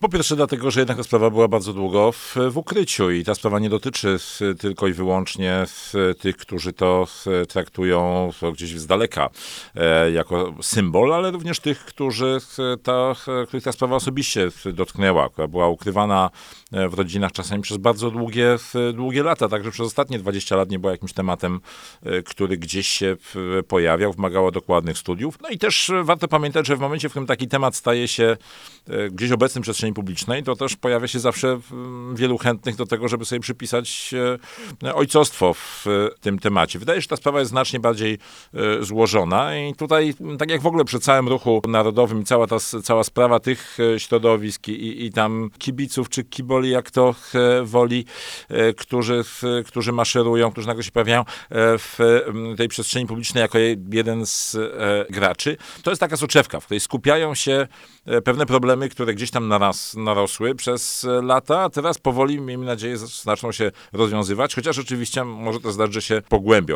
Po pierwsze dlatego, że jednak ta sprawa była bardzo długo w ukryciu i ta sprawa nie dotyczy tylko i wyłącznie tych, którzy to traktują gdzieś z daleka jako symbol, ale również tych, których ta sprawa osobiście dotknęła, która była ukrywana w rodzinach czasami przez bardzo długie lata, także przez ostatnie 20 lat nie była jakimś tematem, który gdzieś się pojawiał, wymagało dokładnych studiów. No i też warto pamiętać, że w momencie, w którym taki temat staje się gdzieś obecnym w przestrzeni publicznej, to też pojawia się zawsze wielu chętnych do tego, żeby sobie przypisać ojcostwo w tym temacie. Wydaje się, że ta sprawa jest znacznie bardziej złożona i tutaj, tak jak w ogóle przy całym ruchu narodowym, cała sprawa tych środowisk i tam kibiców czy kiboli, jak to woli, którzy maszerują, którzy nagle się pojawiają w tej przestrzeni publicznej jako jeden z graczy, to jest taka soczewka, w której skupiają się pewne problemy, które gdzieś tam narosły przez lata, a teraz powoli, miejmy nadzieję, zaczną się rozwiązywać, chociaż oczywiście może to zdarzyć, że się pogłębią.